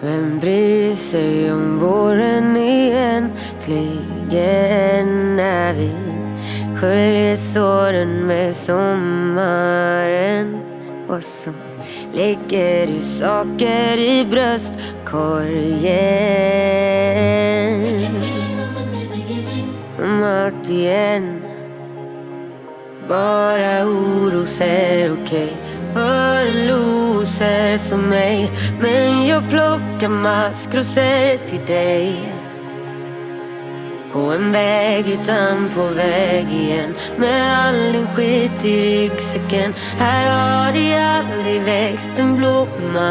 Vem bryr sig om våren egentligen när vi sköljer såren med sommaren? Och så lägger du saker i bröstkorgen om allt igen. Bara oros är okej för loser som mig. Men jag plockar maskrosor till dig. På en väg utan på väg igen, med all din skit i ryggsäcken. Här har det aldrig växt en blomma.